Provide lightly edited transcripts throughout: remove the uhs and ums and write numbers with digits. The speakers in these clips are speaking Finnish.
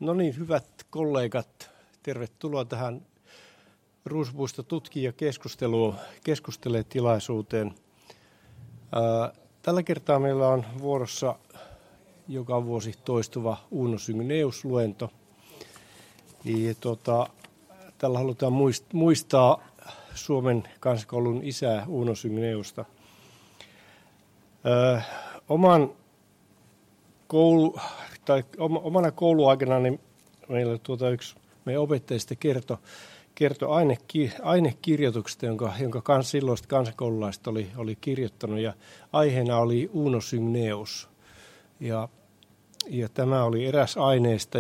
No niin, hyvät kollegat, tervetuloa tähän Ruusupuisto tutkii ja keskustelee tilaisuuteen. Tällä kertaa meillä on vuorossa joka vuosi toistuva Uno Syngeneus-luento. Tällä halutaan muistaa Suomen kansakoulun isää Uno Syngeneusta. Omana kouluaikanani meillä yksi meidän opettajista kertoi ainekirjoituksesta, jonka silloiset kansakoululaiset oli kirjoittanut, ja aiheena oli Uno Syngeneus. Ja tämä oli eräs aineesta,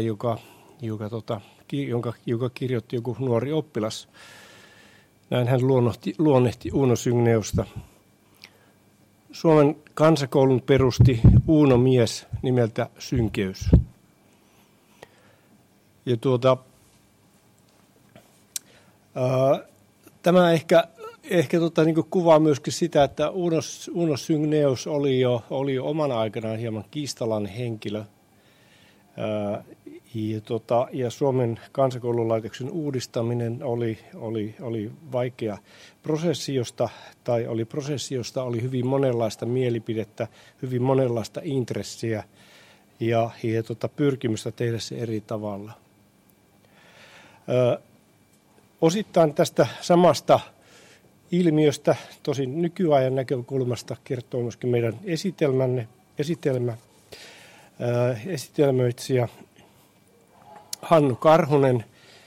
jonka kirjoitti joku nuori oppilas. Näin hän luonnehti Uno Syngeneusta. Suomen kansakoulun perusti Uuno-mies nimeltä Synkeys. Ja tämä ehkä niin kuvaa myöskin sitä, että Uno Syngeneus oli jo omana aikanaan hieman kiistalainen henkilö. Ja Suomen kansakoululaitoksen uudistaminen oli vaikea prosessi, josta oli hyvin monenlaista mielipidettä, hyvin monenlaista intressiä ja pyrkimystä tehdä se eri tavalla. Osittain tästä samasta ilmiöstä, tosin nykyajan näkökulmasta, kertoo myöskin meidän esitelmöitsijä Hannu Karhunen,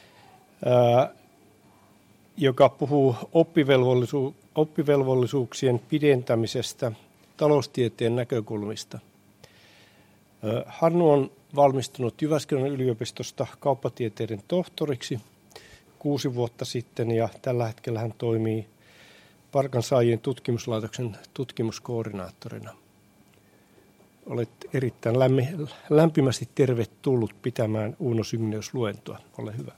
joka puhuu oppivelvollisuuksien pidentämisestä taloustieteen näkökulmista. Hannu on valmistunut Jyväskylän yliopistosta kauppatieteiden tohtoriksi 6 vuotta sitten, ja tällä hetkellä hän toimii Palkansaajien tutkimuslaitoksen tutkimuskoordinaattorina. Olet erittäin lämpimästi tervetullut pitämään Uno Syngeneus-luentoa. Ole hyvä.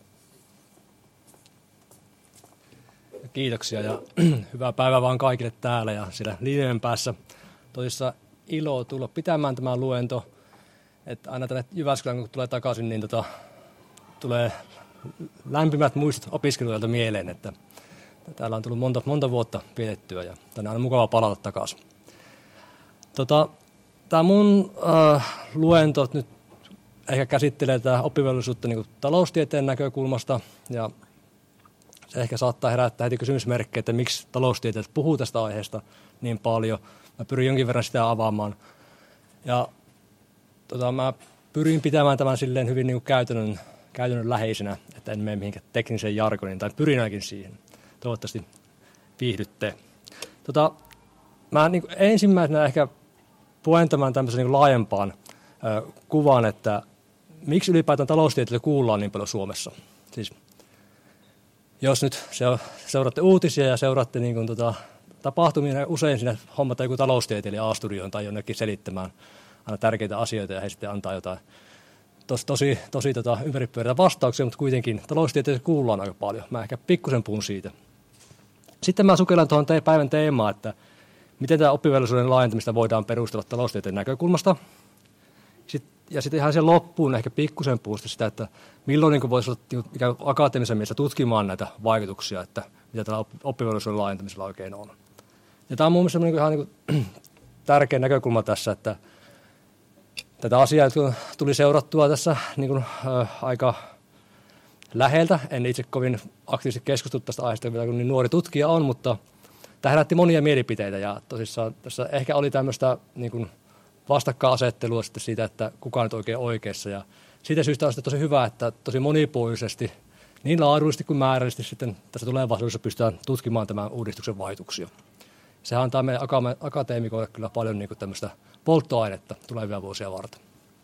Kiitoksia ja hyvää päivää vaan kaikille täällä ja siellä linjojen päässä. Tosissaan ilo tulla pitämään tämä luento. Että aina tänne Jyväskylään kun tulee takaisin, niin tulee lämpimät muistot opiskelijoilta mieleen. Että täällä on tullut monta vuotta vietettyä ja tänne on aina mukava palata takaisin. Tämä mun luento nyt ehkä käsittelee tätä oppivelvollisuutta niin kuin taloustieteen näkökulmasta, ja se ehkä saattaa herättää heti kysymysmerkkejä, että miksi taloustieteilijät puhuu tästä aiheesta niin paljon. Mä pyrin jonkin verran sitä avaamaan, ja mä pyrin pitämään tämän silleen hyvin niin kuin käytännönläheisenä, että en mene mihinkään tekniseen jargoniin, tai pyrin ainakin siihen. Toivottavasti viihdytte. Mä niin kuin ensimmäisenä ehkä puentamaan tämmöisen niin laajempaan kuvan, että miksi ylipäätään taloustieteilijöitä kuullaan niin paljon Suomessa. Siis, jos nyt seuraatte uutisia ja seuraatte niin kuin, tapahtumia, niin usein siinä hommataan joku taloustieteilijä A-studioon tai jonnekin selittämään aina tärkeitä asioita, ja he sitten antaa jotain tosi ympäripyöreitä vastauksia, mutta kuitenkin taloustieteilijöitä kuullaan aika paljon. Mä ehkä pikkusen puhun siitä. Sitten mä sukellan tuohon päivän teemaan, että miten tämä oppivelvollisuuden laajentamista voidaan perustella taloustieteen näkökulmasta. Ja sitten ihan sen loppuun ehkä pikkusen puhusta sitä, että milloin niin voisi olla ikään kuin akateemisen mielessä tutkimaan näitä vaikutuksia, että mitä tällä oppivelvollisuuden laajentamisella oikein on. Ja tämä on mun mielestä ihan niin kuin tärkeä näkökulma tässä, että tätä asiaa tuli seurattua tässä niin kuin, aika läheltä. En itse kovin aktiivisesti keskustellut tästä aiheesta, kun niin nuori tutkija on, mutta tämä herätti monia mielipiteitä, ja tosissaan tässä ehkä oli tämmöistä niin kuin vastakkainasettelua sitten siitä, että kuka nyt oikein oikeassa. Ja siitä syystä on tosi hyvä, että tosi monipuolisesti, niin laadullisesti kuin määrällisesti sitten tässä tulevaisuudessa pystytään tutkimaan tämän uudistuksen vaikutuksia. Sehän antaa meidän akateemikoille kyllä paljon niin kuin tämmöistä polttoainetta tulevia vuosia varten.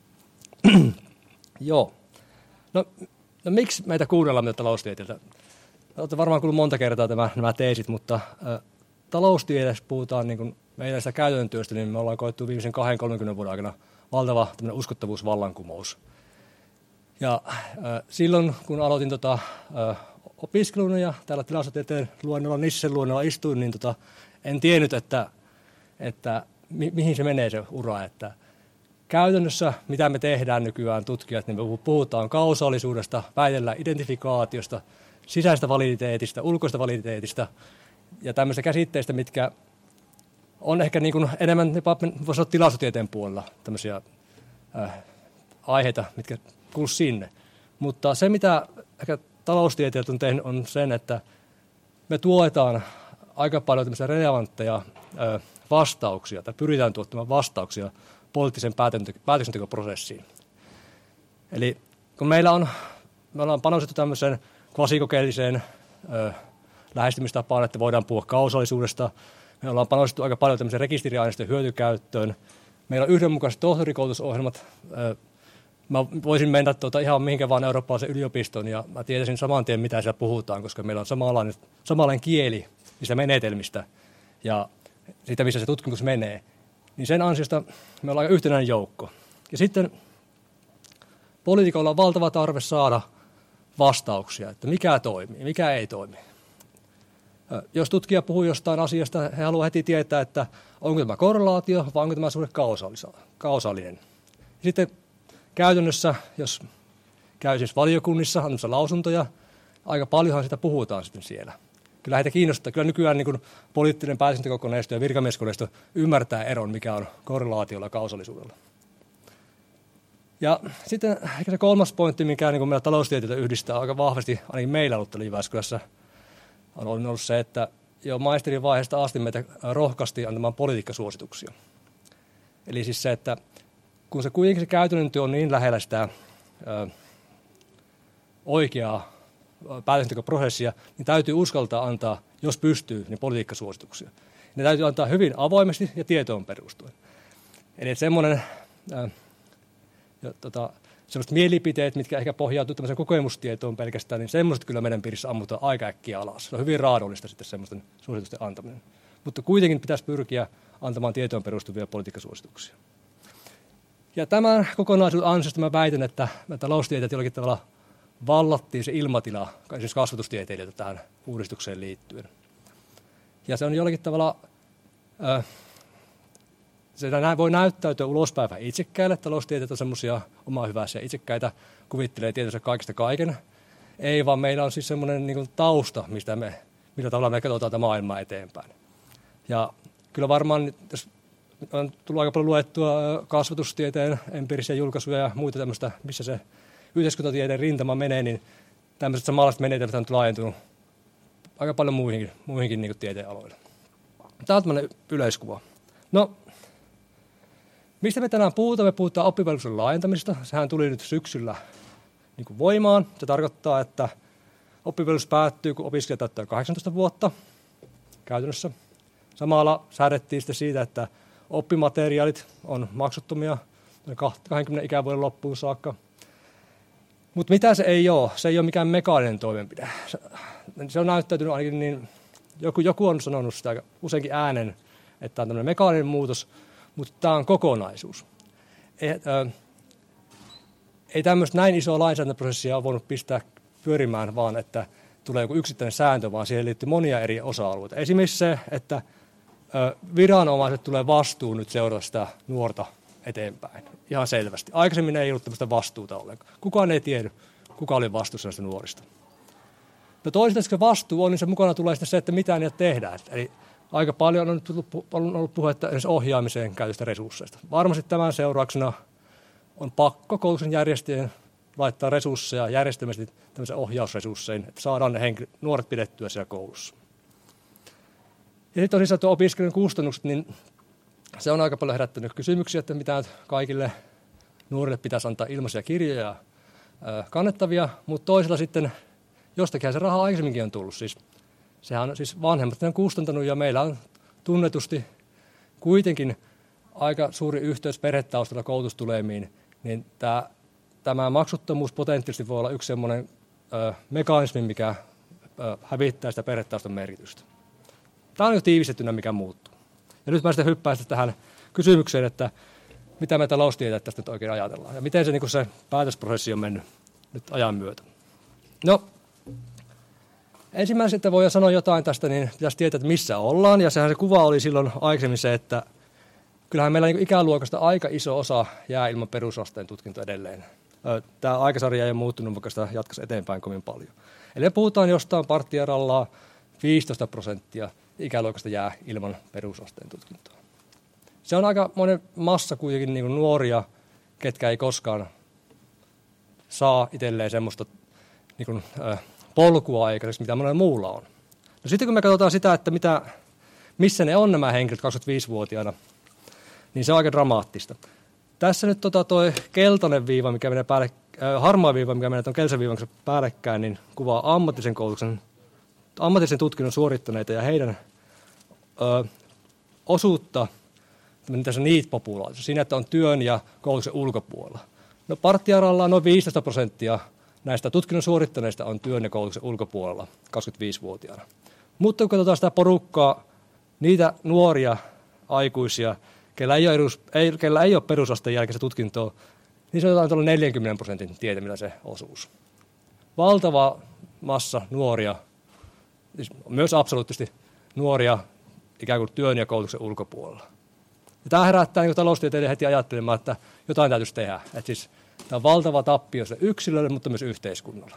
Joo. No miksi meitä kuunnellaan meitä taloustieteiltä? Olette varmaan kuullut monta kertaa nämä teesit, mutta taloustieteessä puhutaan niin kuin meidän sitä käytännön työstä, niin me ollaan koettu viimeisen 20-30 vuoden aikana valtava uskottavuusvallankumous. Ja silloin, kun aloitin opiskelun ja täällä tilastotieteen luennolla, Nissen luennolla istuin, niin en tiennyt, että mihin se menee se ura. Että käytännössä, mitä me tehdään nykyään tutkijat, niin me puhutaan kausaalisuudesta, väitellään identifikaatiosta, sisäisestä validiteetista, ulkoista validiteetista ja tämmöistä käsitteistä, mitkä on ehkä niin kuin enemmän, voisi olla tilastotieteen puolella tämmöisiä aiheita, mitkä kuuluu sinne. Mutta se, mitä ehkä taloustieteilijät on tehnyt, on sen, että me tuetaan aika paljon tämmöisiä relevantteja vastauksia, tai pyritään tuottamaan vastauksia poliittisen päätöksentekoprosessiin. Eli kun me ollaan panostettu tämmöiseen kvasikokeelliseen lähestymistapaan, että voidaan puhua kausaalisuudesta, me ollaan panostettu aika paljon tämmöiseen rekisteriaineistojen hyötykäyttöön, meillä on yhdenmukaiset tohtorikoulutusohjelmat, mä voisin mennä ihan mihinkä vaan eurooppalaisen yliopistoon ja mä tietäisin saman tien, mitä siellä puhutaan, koska meillä on samanlainen kieli niistä menetelmistä ja siitä, missä se tutkimus menee. Niin sen ansiosta me ollaan aika yhtenäinen joukko. Ja sitten poliitikolla on valtava tarve saada vastauksia, että mikä toimii, mikä ei toimi. Jos tutkija puhuu jostain asiasta, he haluavat heti tietää, että onko tämä korrelaatio vai onko tämä suhde kausaalinen. Sitten käytännössä, jos käy siis valiokunnissa, antamassa lausuntoja, aika paljonhan sitä puhutaan sitten siellä. Kyllä heitä kiinnostaa. Kyllä nykyään niin kuin poliittinen päätöksentekokoneisto ja virkamieskoneisto ymmärtää eron, mikä on korrelaatiolla ja kausaalisuudella. Ja sitten ehkä se kolmas pointti, mikä niin kuin meillä taloustieteilijöitä yhdistää aika vahvasti, ainakin meillä ollut Jyväskylässä, on ollut se, että jo maisterin vaiheesta asti meitä rohkaistiin antamaan politiikkasuosituksia. Eli siis se, että kun se kuitenkin se käytännön työ on niin lähellä sitä oikeaa päätöksentekoprosessia, niin täytyy uskaltaa antaa, jos pystyy, niin politiikkasuosituksia. Ne täytyy antaa hyvin avoimesti ja tietoon perustuen. Eli semmoinen sellaiset mielipiteet, mitkä ehkä pohjautuu tämmöiseen kokemustietoon pelkästään, niin semmoiset kyllä meidän piirissä ammutaan aika äkkiä alas. Se on hyvin raadollista sitten semmoisten suositusten antaminen. Mutta kuitenkin pitäisi pyrkiä antamaan tietoon perustuvia politiikkasuosituksia. Ja tämän kokonaisuuden ansiosta mä väitän, että taloustieteet jollakin tavalla vallattiin se ilmatila, esimerkiksi kasvatustieteilijöitä tähän uudistukseen liittyen. Ja se on jollakin tavalla, se voi näyttäytyä ulospäin vähän itsekkäille. Taloustieteet on semmoisia omaa hyväisiä itsekkäitä, kuvittelee tietysti kaikista kaiken. Ei, vaan meillä on siis semmoinen niin kuin tausta, millä tavalla me katsotaan tätä maailmaa eteenpäin. Ja kyllä varmaan, jos on tullut aika paljon luettua kasvatustieteen empiirisiä julkaisuja ja muita tämmöistä, missä se yhteiskuntatieteen rintama menee, niin tämmöiset samanlaiset menetelmät on laajentunut aika paljon muihinkin niin kuin tieteen aloille. Tämä on tämmöinen yleiskuva. No, mistä me tänään puhutaan? Me puhutaan oppivelvollisuuden laajentamisesta. Sehän tuli nyt syksyllä niin kuin voimaan. Se tarkoittaa, että oppivelvollisuus päättyy, kun opiskelija täyttää 18 vuotta käytännössä. Samalla säädettiin sitten siitä, että oppimateriaalit on maksuttomia 20 ikävuoden loppuun saakka. Mutta mitä se ei ole? Se ei ole mikään mekaaninen toimenpide. Se on näyttäytynyt ainakin niin, joku on sanonut sitä useinkin äänen, että tämä on tämmöinen mekaaninen muutos, mutta tämä on kokonaisuus. Ei tämmöistä näin isoa lainsäädäntöprosessia ole voinut pistää pyörimään, vaan että tulee joku yksittäinen sääntö, vaan siihen liittyy monia eri osa-alueita. Esimerkiksi se, että viranomaiset tulee vastuun nyt seurata sitä nuorta eteenpäin. Ihan selvästi. Aikaisemmin ei ollut tämmöistä vastuuta ollenkaan. Kukaan ei tiedä, kuka oli vastuussa näistä nuorista. No toisaalta, kun vastuu on, niin se mukana tulee sitten se, että mitä niitä tehdään. Eli aika paljon on ollut puhetta edes ohjaamiseen käytöstä resursseista. Varmasti tämän seurauksena on pakko koulutuksen järjestäjien laittaa resursseja järjestelmästi tämmöisen ohjausresurssein, että saadaan ne nuoret pidettyä siellä koulussa. Ja sitten on siis opiskelijan kustannukset, niin se on aika paljon herättänyt kysymyksiä, että mitä kaikille nuorille pitäisi antaa ilmaisia kirjoja kannettavia, mutta toisella sitten jostakin se raha aikaisemminkin on tullut. Sehän on siis vanhemmat on kustantanut ja meillä on tunnetusti kuitenkin aika suuri yhteys perhetaustalla koulutustulemiin, niin tämä maksuttomuus potentiaalisesti voi olla yksi semmoinen mekanismi, mikä hävittää sitä perhetaustan merkitystä. Tämä on jo tiivistettynä, mikä muuttuu. Ja nyt mä sitten hyppään tähän kysymykseen, että mitä me taloustieteilijät tästä nyt oikein ajatellaan ja miten se päätösprosessi on mennyt nyt ajan myötä. No, ensimmäisenä, että voi sanoa jotain tästä, niin pitäisi tietää, että missä ollaan. Ja sehän se kuva oli silloin aikaisemmin se, että kyllähän meillä niin ikäluokasta aika iso osa jää ilman perusasteen tutkinto edelleen. Tämä aikasarja ei ole muuttunut, vaikka sitä jatkaisi eteenpäin kovin paljon. Eli me puhutaan jostain parttiaralla 15% ikäluokasta jää ilman perusasteen tutkintoa. Se on aika monen massa kuitenkin niin kuin nuoria, ketkä ei koskaan saa itselleen semmoista niin kuin, polkua aikaiseksi, mitä monella muulla on. No sitten kun me katsotaan sitä, että missä ne on nämä henkilöt 25-vuotiaana, niin se on aika dramaattista. Tässä nyt toi keltainen viiva, mikä menee harmaa viiva, mikä menee tuon keltaisen viivan päällekkäin, niin kuvaa ammatillisen tutkinnon suorittaneita ja heidän osuutta tässä NEET-populaatiossa, siinä, että on työn ja koulutuksen ulkopuolella. No parttiaralla on noin 15% näistä tutkinnon suorittaneista on työn ja koulutuksen ulkopuolella 25-vuotiaana. Mutta kun katsotaan sitä porukkaa, niitä nuoria aikuisia, kellä ei ole perusasteen jälkeistä tutkintoa, niin se on jotain 40% tietämillä se osuus. Valtava massa nuoria, siis myös absoluuttisesti nuoria ikään kuin työn ja koulutuksen ulkopuolella. Ja tämä herättää niin taloustieteilijöitä heti ajattelemaan, että jotain täytyisi tehdä. Että siis, tämä on valtava tappio yksilölle, mutta myös yhteiskunnalle.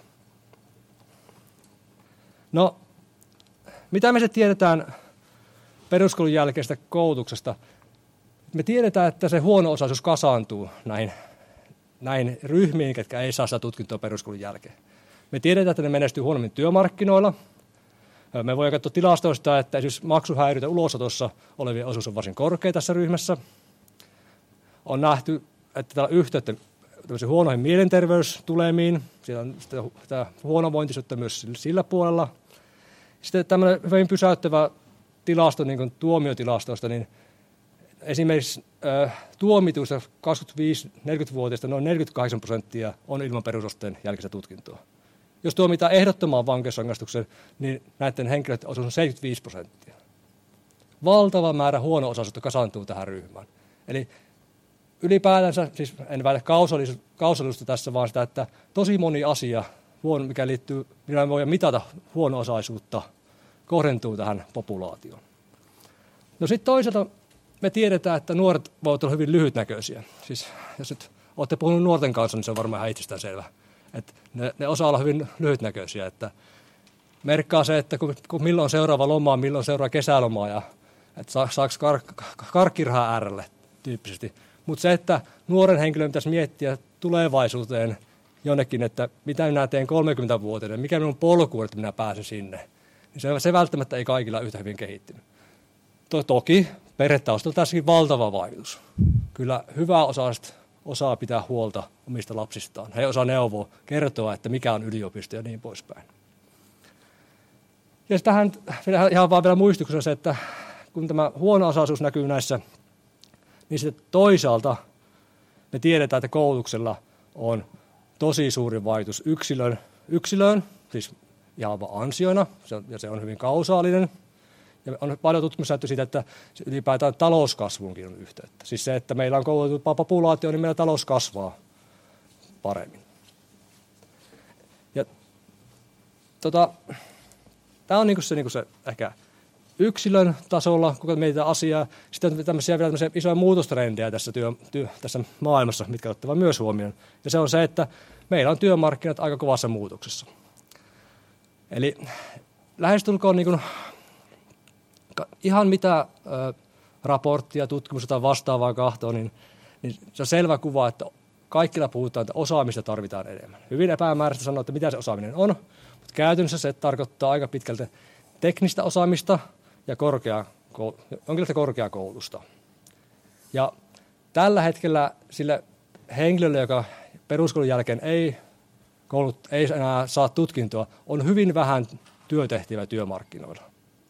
No, mitä me se tiedetään peruskoulun jälkeistä koulutuksesta? Me tiedetään, että se huono-osaisuus kasaantuu näin ryhmiin, ketkä ei saa sitä tutkintoa peruskoulun jälkeen. Me tiedetään, että ne menestyy huonommin työmarkkinoilla. Me voidaan katsoa tilastoista, että esimerkiksi maksuhäiriöitä ulosotossa olevien osuus on varsin korkea tässä ryhmässä. On nähty, että täällä on yhteyttä huonoihin mielenterveystulemiin. Siellä on sitä huonovointisuutta myös sillä puolella. Sitten tämmöinen hyvin pysäyttävä tilasto, niin kuin tuomiotilastoista, niin esimerkiksi tuomituista 25-40-vuotiaista noin 48% on ilman perusasteen jälkeistä tutkintoa. Jos tuomitaan ehdottomaan vankeusrangaistukseen, niin näiden henkilöiden osuus on 75%. Valtava määrä huono-osaisuutta kasaantuu tähän ryhmään. Eli ylipäätänsä, siis en väitä kausallisuutta tässä, vaan sitä, että tosi moni asia, mikä liittyy, millä me voidaan mitata huono-osaisuutta, kohdentuu tähän populaatioon. No sitten toisaalta me tiedetään, että nuoret voivat olla hyvin lyhytnäköisiä. Siis jos nyt olette puhunut nuorten kanssa, niin se on varmaan ihan itsestäänselvä. Että ne osaa olla hyvin lyhytnäköisiä. Että merkkaa se, että kun milloin on seuraava loma, milloin seuraava kesälomaa ja että saako karkkirahaa äärelle tyyppisesti. Mutta se, että nuoren henkilön pitäisi miettiä tulevaisuuteen jonnekin, että mitä minä teen 30-vuotiaana, mikä minun polku on, että minä pääsen sinne, niin se välttämättä ei kaikilla yhtä hyvin kehittynyt. Toki perhetaustalla tässäkin valtava vaikutus. Kyllä hyvä-osaiset osaa pitää huolta omista lapsistaan. He osaa neuvoa, kertoa, että mikä on yliopisto ja niin poispäin. Ja tähän ihan vaan vielä muistuksena se, että kun tämä huono-osaisuus näkyy näissä, niin sitten toisaalta me tiedetään, että koulutuksella on tosi suuri vaikutus yksilöön, siis ihan vaan ansioina, ja se on hyvin kausaalinen. Ja on paljon tutkimusnäyttöä siitä, että ylipäätään talouskasvuunkin on yhteyttä. Siis se, että meillä on koulutettu populaatio, niin meillä talous kasvaa paremmin. Ja tämä on se ehkä yksilön tasolla, kun mietitään asiaa. Sitten on vielä tämmöisiä isoja muutostrendejä tässä maailmassa, mitkä ottavat myös huomioon. Ja se on se, että meillä on työmarkkinat aika kovassa muutoksessa. Eli lähestulkoon ihan mitä raporttia, tutkimusta tai vastaavaa kahtoo, niin se on selvä kuva, että kaikilla puhutaan, että osaamista tarvitaan enemmän. Hyvin epämääräistä sanoa, että mitä se osaaminen on, mutta käytännössä se tarkoittaa aika pitkälti teknistä osaamista ja jonkinlaista korkeakoulutusta. Ja tällä hetkellä sille henkilölle, joka peruskoulun jälkeen ei enää saa tutkintoa, on hyvin vähän työtehtävää työmarkkinoilla.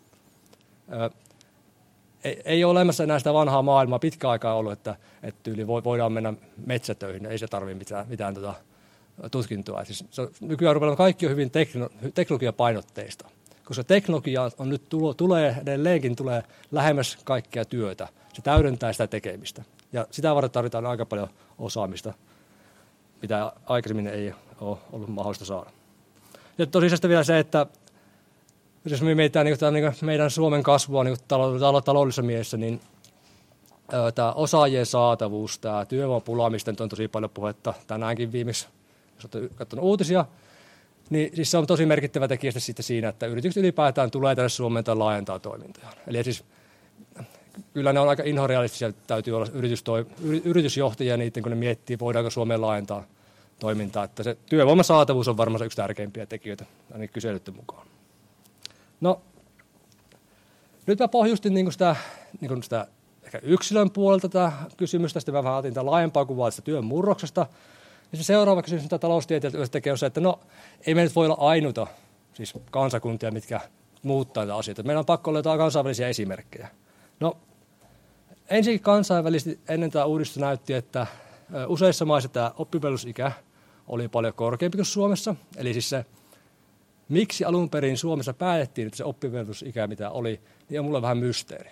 Ei ole olemassa enää sitä vanhaa maailmaa pitkään aikaa ollut, että yli voidaan mennä metsätöihin, ei se tarvitse mitään tutkintoa. Siis nykyään kaikki on hyvin teknologiapainotteista, koska teknologia on nyt edelleenkin tulee lähemmäs kaikkea työtä. Se täydentää sitä tekemistä ja sitä varten tarvitaan aika paljon osaamista, mitä aikaisemmin ei ole ollut mahdollista saada. Ja tosiaan vielä se, että jos me mietitään meidän Suomen kasvua taloudellisessa mielessä, niin tämä osaajien saatavuus, tämä työvoimapula, mistä nyt on tosi paljon puhetta tänäänkin viimeksi, jos olette katsonut uutisia, niin siis se on tosi merkittävä tekijä sitten siinä, että yritykset ylipäätään tulee tänne Suomeen tai laajentaa toimintojaan. Eli siis kyllä ne on aika inhorealistisia, täytyy olla yritysjohtajia niiden, kun ne miettii, voidaanko Suomeen laajentaa toimintaa. Että se työvoiman saatavuus on varmaan yksi tärkeimpiä tekijöitä, ainakin kyselyiden mukaan. No, nyt mä pohjustin sitä ehkä yksilön puolelta tämä kysymystä, sitten mä vähän otin tätä laajempaa kuvaa tästä työn murroksesta. Ja se seuraava kysymys, mitä taloustieteilijät tekee, on se, että no, ei me nyt voi olla ainoita siis kansakuntia, mitkä muuttaa näitä asioita. Meillä on pakko olla jotain kansainvälisiä esimerkkejä. No, ensinnäkin kansainvälisesti ennen tämä uudistus näytti, että useissa maissa tämä oppivelvollisuusikä oli paljon korkeampi kuin Suomessa. Eli siis se, miksi alun perin Suomessa päätettiin, että se oppivelvollisuusikä, mitä oli, niin on mulle vähän mysteeri.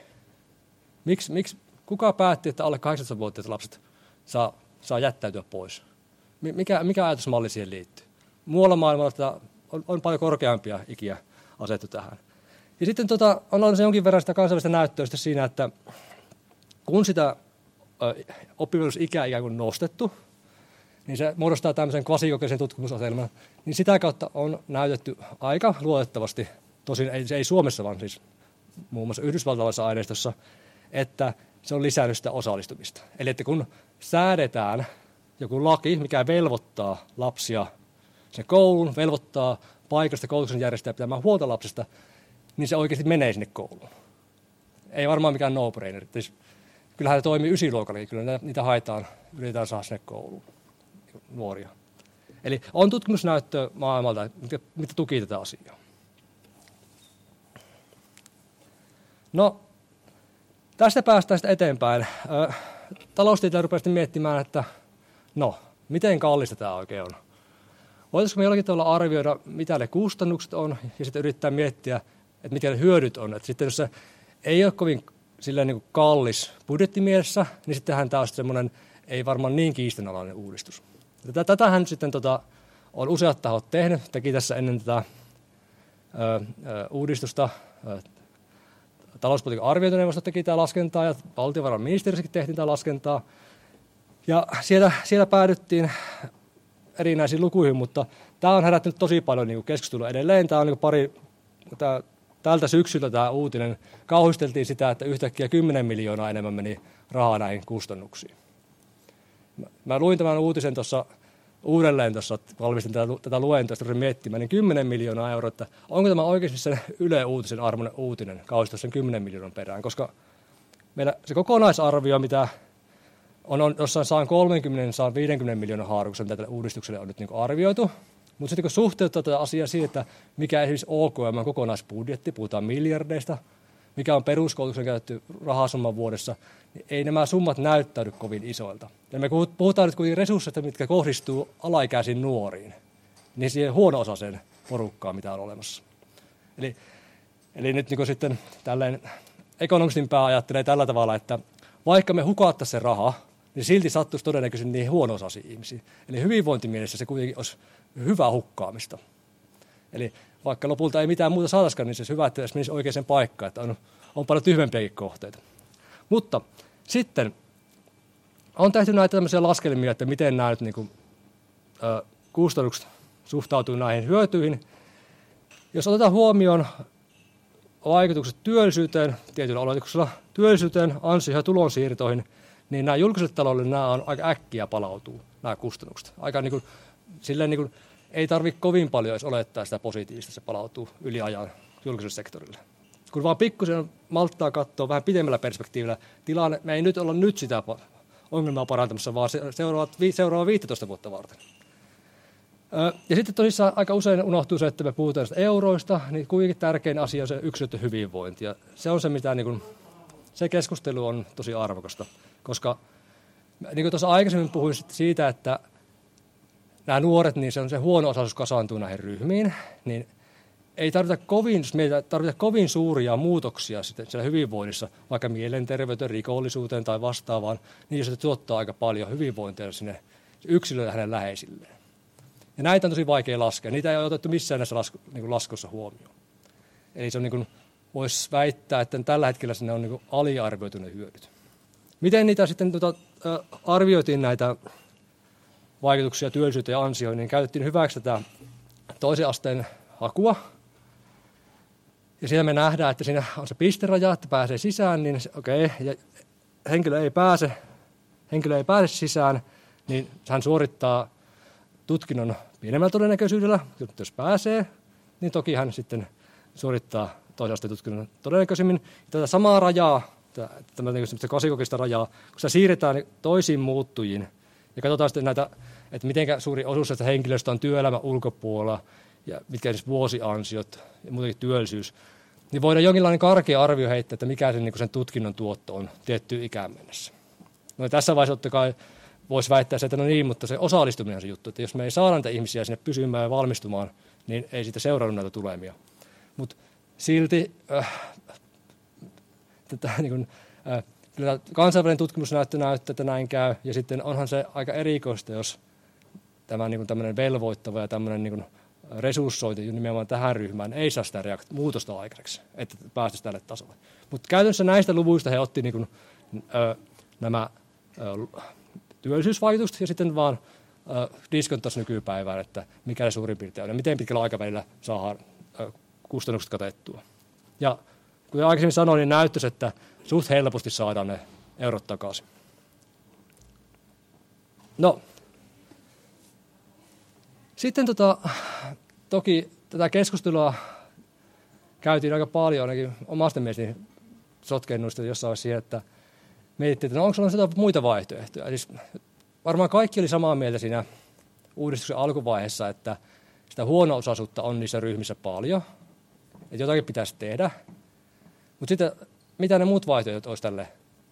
Kuka päätti, että alle 18-vuotiaat lapset saa jättäytyä pois? Mikä ajatusmalli siihen liittyy? Muualla maailmalla on paljon korkeampia ikiä asettu tähän. Ja sitten on ollut jonkin verran sitä kansainvälistä näyttöä siinä, että kun sitä oppivelvollisuusikää ikään kuin nostettu, niin se muodostaa tämmöisen kvasikokeisen tutkimusasetelman, niin sitä kautta on näytetty aika luotettavasti, tosin ei Suomessa, vaan siis muun muassa yhdysvaltalaisessa aineistossa, että se on lisännyt sitä osallistumista. Eli että kun säädetään joku laki, mikä velvoittaa lapsia sen kouluun, velvoittaa paikallista koulutuksen järjestäjää pitämään huolta lapsesta, niin se oikeasti menee sinne kouluun. Ei varmaan mikään no-brainer. Siis, kyllähän se toimii 9-luokallakin, kyllä niitä haetaan, yritetään saada sinne kouluun nuoria. Eli on tutkimusnäyttöä maailmalta, mitä tuki tätä asiaa. No, tästä päästään sitten eteenpäin. Taloustieteilijät rupesivat miettimään, että no, miten kallista tämä oikein on. Voitaisiinko me jollakin tavalla arvioida, mitä ne kustannukset on, ja sitten yrittää miettiä, että mitkä ne hyödyt on. Että sitten jos se ei ole kovin silleen niin kuin kallis budjettimielessä, niin sittenhän tämä on semmoinen ei varmaan niin kiistanalainen uudistus. Tätähän sitten on useat tahot tehnyt, teki tässä ennen tätä uudistusta. Talouspolitiikan arviointineuvosto teki tämä laskentaa ja valtiovarainministeriössäkin tehtiin tämä laskentaa. Ja siellä päädyttiin erinäisiin lukuihin, mutta tämä on herättänyt tosi paljon niin keskustelua edelleen. Tämä on niin tältä syksyltä tämä uutinen. Kauhisteltiin sitä, että yhtäkkiä 10 miljoonaa enemmän meni rahaa näihin kustannuksiin. Mä luin tämän uutisen uudelleen valmistin tätä luentoa, ja miettimään, niin 10 miljoonaa euroa, että onko tämä oikeasti sen Yle Uutisen arvoinen uutinen kauhistus sen 10 miljoonan perään, koska meillä se kokonaisarvio, mitä on jossain 130-150 miljoonan haaruksessa, mitä tälle uudistukselle on nyt niin arvioitu, mutta sitten kun suhteuttaa tätä asiaa siihen, että mikä esimerkiksi OKM on kokonaisbudjetti, puhutaan miljardeista, mikä on peruskoulutuksen käytetty rahasumman vuodessa, niin ei nämä summat näyttäydy kovin isoilta. Ja me puhutaan nyt kuitenkin resursseista, mitkä kohdistuu alaikäisiin nuoriin, niin siihen huono-osaiseen porukkaan, mitä on olemassa. Eli nyt niin sitten tälleen ekonomistin pää ajattelee tällä tavalla, että vaikka me hukattaisiin se raha, niin silti sattuisi todennäköisesti niihin huono-osaisiin ihmisiin. Eli hyvinvointimielessä se kuitenkin olisi hyvä hukkaamista. Eli vaikka lopulta ei mitään muuta saataisikaan, niin se olisi hyvä, että menisi oikeaan paikkaan, että on paljon tyhmempiäkin kohteita. Mutta sitten on tehty näitä tämmöisiä laskelmia, että miten nämä nyt kustannukset suhtautuu näihin hyötyihin. Jos otetaan huomioon vaikutukset työllisyyteen, tietyllä oletuksella työllisyyteen, ansio- ja tulonsiirtoihin, niin nämä julkiselle taloudelle nämä on aika äkkiä palautuu, nämä kustannukset. Aika silleen ei tarvitse kovin paljon, jos olettaa sitä positiivista, se palautuu yli ajan julkiselle sektorille. Kun vaan pikkusen malttaa katsoa vähän pidemmällä perspektiivillä tilanne, me ei nyt olla nyt sitä ongelmaa parantamassa, vaan seuraava 15 vuotta varten. Ja sitten tosissaan aika usein unohtuu se, että me puhutaan euroista, niin kuitenkin tärkein asia on se yksilöiden hyvinvointi. Ja se on se, mitä se keskustelu on tosi arvokasta, koska niin kuin tuossa aikaisemmin puhuin siitä, että nämä nuoret, niin se huono-osaisuus kasaantuu näihin ryhmiin, niin ei tarvita kovin suuria muutoksia siellä hyvinvoinnissa, vaikka mielenterveyteen, rikollisuuteen tai vastaavaan, niin se tuottaa aika paljon hyvinvointia sinne yksilölle ja hänen läheisilleen. Ja näitä on tosi vaikea laskea. Niitä ei ole otettu missään näissä laskussa huomioon. Eli se on voisi väittää, että tällä hetkellä sinne on aliarvioitu ne hyödyt. Miten niitä sitten arvioitiin näitä vaikutuksia työllisyyteen ja ansioihin, niin käytettiin hyväksi tätä toisen asteen hakua. Ja siellä me nähdään, että siinä on se pisteraja, että pääsee sisään, niin ja henkilö ei pääse sisään, niin hän suorittaa tutkinnon pienemmällä todennäköisyydellä. Jos pääsee, niin toki hän sitten suorittaa toisen asteen tutkinnon todennäköisemmin. Tätä samaa rajaa, tämmöistä kasikokista rajaa, kun sitä siirretään toisiin muuttujiin ja katsotaan sitten näitä, että miten suuri osuus tästä henkilöstä on työelämän ulkopuolella ja mitkä siis vuosiansiot ja muutenkin työllisyys, niin voidaan jonkinlainen karkea arvio heittää, että mikä sen tutkinnon tuotto on tiettyyn ikään mennessä. No tässä vaiheessa totta kai voisi väittää se, että no niin, mutta se osallistuminen on se juttu, että jos me ei saada näitä ihmisiä sinne pysymään ja valmistumaan, niin ei siitä seurannut näitä tulemia. Mutta silti kyllä kansainvälinen tutkimusnäyttö näyttää, että näin käy, ja sitten onhan se aika erikoista, jos tämä tämmöinen velvoittava ja tämmöinen resurssointi nimenomaan tähän ryhmään ei saa sitä muutosta aikaiseksi, että päästäisiin tälle tasolle. Mutta käytännössä näistä luvuista he otti nämä työllisyysvaikutukset ja sitten vaan diskonttasi nykypäivään, että mikä se suurin piirtein on ja miten pitkällä aikavälillä saadaan kustannukset katettua. Ja kuten aikaisemmin sanoin, niin näyttäisi, että suht helposti saadaan ne eurot takaisin. No, sitten toki tätä keskustelua käytiin aika paljon, ainakin omasta mielestäni sotkennuista jossain vaiheessa siihen, että mietittiin, että no, onko jotain muita vaihtoehtoja. Siis varmaan kaikki oli samaa mieltä siinä uudistuksen alkuvaiheessa, että sitä huono-osaisuutta on niissä ryhmissä paljon, että jotakin pitäisi tehdä. Mutta sitten, mitä ne muut vaihtoehdot olisi tälle,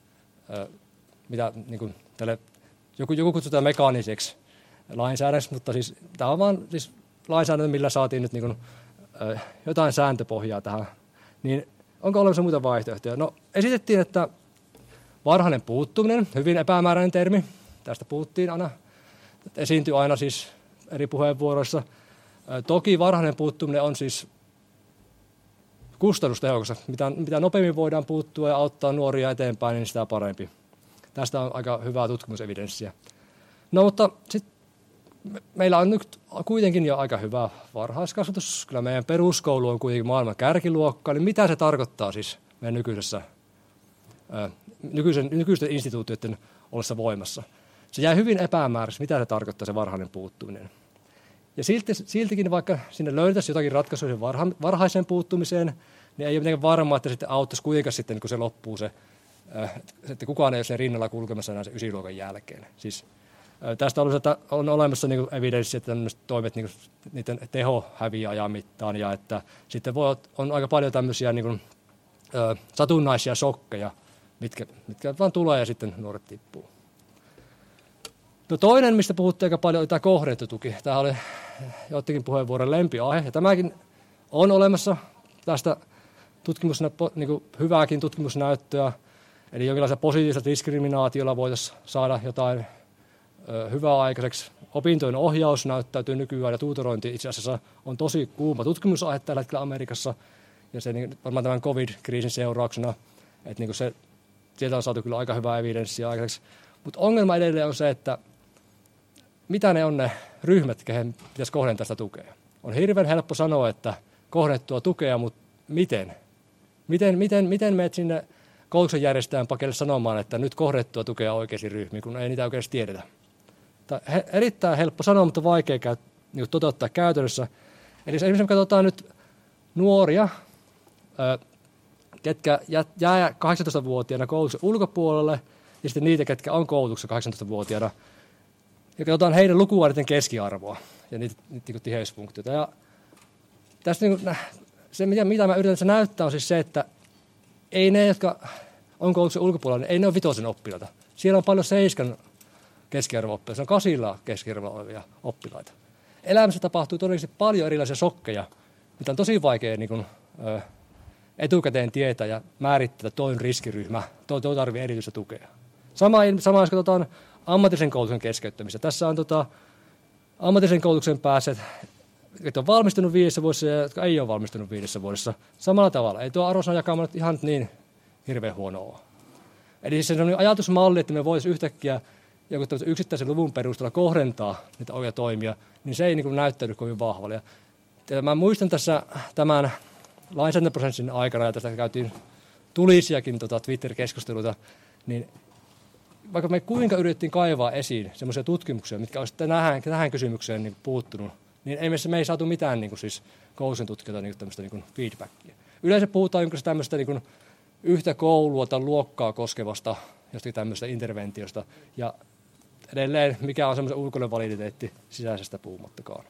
tälle joku kutsutaan mekaaniseksi lainsäädännöksi, mutta siis tämä on vaan siis lainsäädäntö, millä saatiin nyt jotain sääntöpohjaa tähän. Niin onko olemassa muita vaihtoehtoja? No esitettiin, että varhainen puuttuminen, hyvin epämääräinen termi, tästä puhuttiin aina, esiintyy aina siis eri puheenvuoroissa. Toki varhainen puuttuminen on siis kustannustehokasta. Mitä nopeammin voidaan puuttua ja auttaa nuoria eteenpäin, niin sitä parempi. Tästä on aika hyvää tutkimusevidenssiä. No mutta sitten meillä on nyt kuitenkin jo aika hyvä varhaiskasvatus. Kyllä meidän peruskoulu on kuitenkin maailman kärkiluokkaa. Niin mitä se tarkoittaa siis meidän nykyisten instituutioiden ollessa voimassa? Se jää hyvin epämääräisesti, mitä se tarkoittaa se varhainen puuttuminen. Ja siltikin vaikka sinne löydettäisiin jotakin ratkaisuja varhaiseen puuttumiseen, niin ei ole mitenkään varmaa, että sitten auttaisi kuitenkaan sitten, kun se loppuu se, että kukaan ei ole sen rinnalla kulkemassa enää sen 9-luokan jälkeen. Siis, tästä on olemassa evidenssiä, että tämmöiset toimet, niiden teho häviää ajan mittaan, ja että sitten on aika paljon tämmöisiä satunnaisia shokkeja, mitkä vaan tulee ja sitten nuoret tippuu. No toinen, mistä puhuttiin aika paljon, oli tämä kohdennettu-tuki. Tämä oli joidenkin puheenvuoron lempiaihe, ja tämäkin on olemassa tästä hyvääkin tutkimusnäyttöä, eli jonkinlaisella positiivisella diskriminaatiolla voitaisiin saada jotain hyvää aikaiseksi. Opintojen ohjaus näyttäytyy nykyään, ja tuutorointi itse asiassa on tosi kuuma tutkimusaihe tällä hetkellä Amerikassa, ja se varmaan tämän COVID-kriisin seurauksena, että sieltä on saatu kyllä aika hyvää evidenssiä aikaiseksi. Mutta ongelma edelleen on se, että mitä ne on ne ryhmät, kehen pitäisi kohdentaa sitä tukea. On hirveän helppo sanoa, että kohdennettua tukea, mutta miten? Miten menet sinne koulutuksen järjestäjän pakelle sanomaan, että nyt kohdennettua tukea oikeisiin ryhmiin, kun ei niitä oikeasti tiedetä? Erittäin helppo sanoa, mutta vaikea toteuttaa käytännössä. Eli esimerkiksi me katsotaan nyt nuoria, ketkä jää 18-vuotiaana koulutuksen ulkopuolelle, ja sitten niitä, ketkä on koulutuksessa 18-vuotiaana. Ja katsotaan heidän lukuaineiden keskiarvoa ja niitä tiheysfunktioita. Ja tästä se, mitä mä yritän näyttää, on siis se, että ei ne, jotka on koulutuksen ulkopuolella, niin ei ne ole 5 oppilaita. Siellä on paljon 7 keskiarvo-oppilaita, se on 8 keskiarvolla olevia oppilaita. Elämässä tapahtuu todennäköisesti paljon erilaisia shokkeja, mitä on tosi vaikea etukäteen tietää ja määrittää toinen riskiryhmä, toi tarvitsee erityistä tukea. Sama jos katsotaan ammatillisen koulutuksen keskeyttämistä. Tässä on ammatillisen koulutuksen pääset, jotka on valmistunut 5 vuodessa ja jotka ei ole valmistunut 5 vuodessa. Samalla tavalla. Ei tuo arvosana jakama ihan niin hirveän huonoa. Eli siis se on ajatusmalli, että me voisi yhtäkkiä joku yksittäisen luvun perusteella kohdentaa niitä omia toimia, niin se ei niin kuin näyttänyt kovin vahvalle. Ja mä muistan tämän lainsäädäntöprosessin aikana, ja tästä käytiin tulisiakin Twitter-keskusteluita, niin vaikka me kuinka yritettiin kaivaa esiin semmoisia tutkimuksia, mitkä olisi tähän kysymykseen niin puuttunut, niin me ei saatu mitään niin kuin siis koulutuksen tutkijoilta niin tämmöistä niin kuin feedbackia. Yleensä puhutaan jonkinlaista tämmöistä niin kuin yhtä koulua tai luokkaa koskevasta jostakin tämmöistä interventiosta, ja edelleen mikä on semmoisen ulkoinen validiteetti sisäisestä puhumattakaan.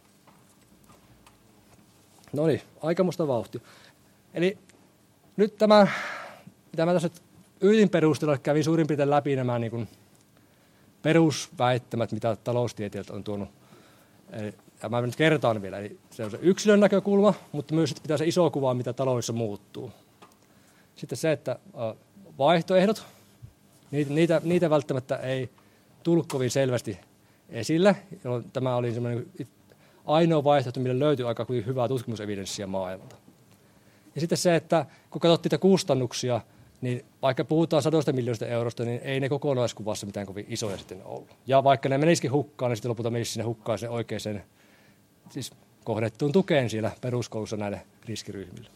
No niin, aikamoista vauhtia. Eli nyt tämä, mitä mä tässä yritin perustella, kävin suurin piirtein läpi nämä niin kuin perusväittämät, mitä taloustieteilijät on tuonut. Ja mä nyt kertaan vielä. Eli se on se yksilön näkökulma, mutta myös pitää se iso kuva, mitä taloudessa muuttuu. Sitten se, että vaihtoehdot, niitä välttämättä ei tullut kovin selvästi esille. Tämä oli semmoinen ainoa vaihtoehto, millä löytyi aika hyvää tutkimusevidenssiä maailmalta. Ja sitten se, että kun katsottiin niitä kustannuksia, niin vaikka puhutaan 100 miljoonasta eurosta, niin ei ne kokonaiskuvassa mitään kovin isoja sitten ollut. Ja vaikka ne menisikin hukkaan, niin sitten lopulta menisi sinne hukkaan sen oikeaan siis kohdettuun tukeen siellä peruskoulussa näille riskiryhmille.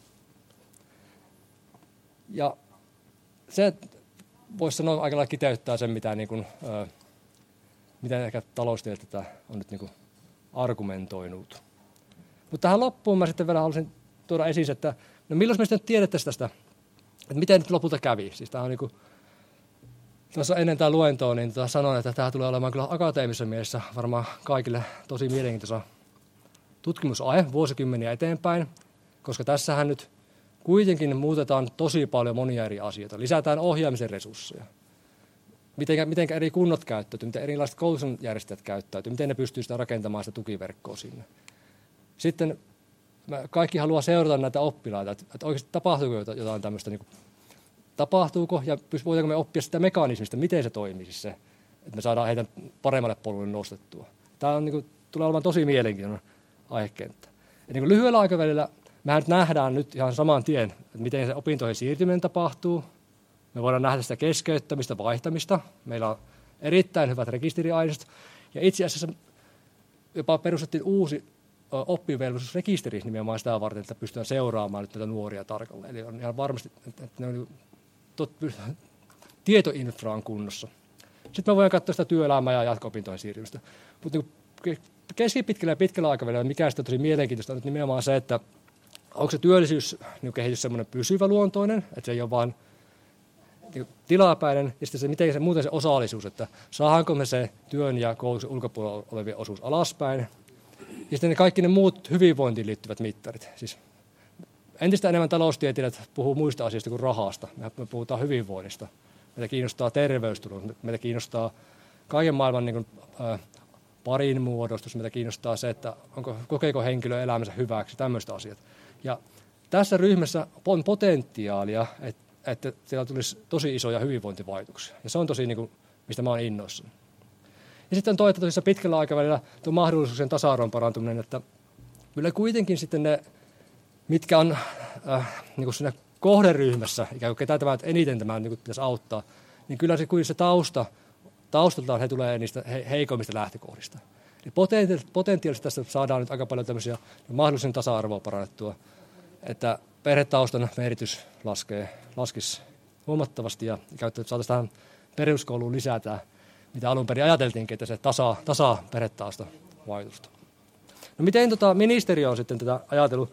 Ja se voisi sanoa aika lailla kiteyttää sen, mitä ehkä taloustieteilijät on nyt niin kuin argumentoinut. Mutta tähän loppuun mä sitten vielä haluaisin tuoda esiin, että no milloin me sitten tiedettäisiin tästä, että miten nyt lopulta kävi. Siis tämä on niin kuin, tuossa ennen tämä luentoa, niin sanoin, että tämä tulee olemaan kyllä akateemisessa mielessä varmaan kaikille tosi mielenkiintoisa tutkimusaihe vuosikymmeniä eteenpäin, koska tässähän nyt kuitenkin muutetaan tosi paljon monia eri asioita. Lisätään ohjaamisen resursseja. Miten eri kunnat käyttäytyy, miten erilaiset koulutusjärjestäjät käyttäytyy, miten ne pystyy sitä rakentamaan sitä tukiverkkoa sinne. Sitten kaikki haluaa seurata näitä oppilaita, että oikeasti tapahtuuko jotain tämmöistä, niin kuin, tapahtuuko ja voidaanko me oppia sitä mekanismista, miten se toimii se, että me saadaan heitä paremmalle polulle nostettua. Tämä on, niin kuin, tulee olemaan tosi mielenkiintoinen aihekenttä. Ja niin kuin lyhyellä aikavälillä mehän nyt nähdään nyt ihan saman tien, että miten se opintojen siirtyminen tapahtuu. Me voidaan nähdä sitä keskeyttämistä, vaihtamista. Meillä on erittäin hyvät rekisteriaineistot. Ja itse asiassa jopa perustettiin uusi oppivelvollisuusrekisteri nimenomaan sitä varten, että pystytään seuraamaan nyt näitä nuoria tarkalleen. Eli on ihan varmasti, että ne on tietoinfra on kunnossa. Sitten me voidaan katsoa sitä työelämää ja jatko-opintojen siirtymistä. Mutta niin keskipitkällä ja pitkällä aikavälillä, mikä sitten on tosi mielenkiintoista, on nyt nimenomaan se, että onko se työllisyyskehitys semmoinen pysyvä luontoinen, että se ei ole vain tilapäinen, ja sitten se, miten se muuten se osallisuus, että saadaanko me se työn ja koulutuksen ulkopuolella olevien osuus alaspäin. Ja sitten kaikki ne muut hyvinvointiin liittyvät mittarit. Siis entistä enemmän taloustieteilijät puhuu muista asioista kuin rahasta. Me puhutaan hyvinvoinnista. Meitä kiinnostaa terveysturva, meitä kiinnostaa kaiken maailman niin kuin, parin muodostus, meitä kiinnostaa se, että kokeeko henkilö elämänsä hyväksi, tämmöistä asiat. Ja tässä ryhmässä on potentiaalia, että siellä tulisi tosi isoja hyvinvointivaikutuksia. Ja se on tosi, niin kuin, mistä mä oon innoissani. Ja sitten on toivottu tosissaan pitkällä aikavälillä tuo mahdollisuuksien tasa-arvon parantuminen, että kyllä kuitenkin sitten ne, mitkä on niin kuin siinä kohderyhmässä, ikään kuin ketä tämä eniten tämä niin kuin pitäisi auttaa, niin kyllä se taustaltaan he tulee niistä heikoimmista lähtökohdista. Eli potentiaalisesti tästä saadaan nyt aika paljon tämmöisiä mahdollisuuksien tasa-arvoa parannettua, että perhetaustan merkitys laskisi huomattavasti ja saataisiin tähän peruskouluun lisätä, mitä alun perin ajateltiinkin, että se tasaa perhetausta vaikutusta. No miten ministeriö on sitten tätä ajatellut?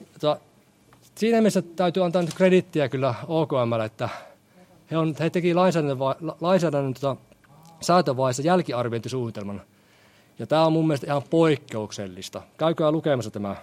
Siinä mielessä täytyy antaa nyt krediittiä kyllä OKM:lle, että he teki lainsäädännön säätövaiheessa jälkiarviointisuunnitelman. Ja tämä on mun mielestä ihan poikkeuksellista. Käykää lukemassa tämä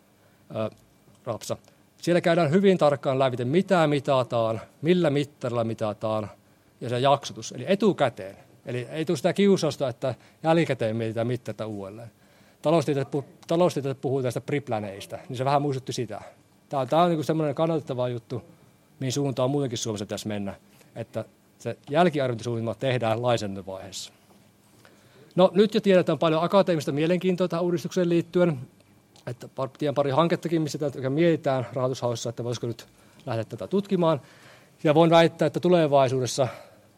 rapsa. Siellä käydään hyvin tarkkaan läpi, mitä mitataan, millä mittarilla mitataan ja se jaksotus, eli etukäteen. Eli ei tule sitä kiusausta, että jälkikäteen mietitään mittarita uudelleen. Taloustieteilijät puhuu tästä pripläneistä, niin se vähän muistutti sitä. Tämä on niin semmoinen kannatettava juttu, mihin suuntaan muutenkin Suomessa pitäisi mennä, että se jälkiarviointisuunnitelma tehdään lainsäädäntövaiheessa. No nyt jo tiedetään paljon akateemista mielenkiintoa tähän uudistukseen liittyen, että tiedän pari hankettakin, missä mietitään rahoitushaussa, että voisiko nyt lähteä tätä tutkimaan. Ja voin väittää, että tulevaisuudessa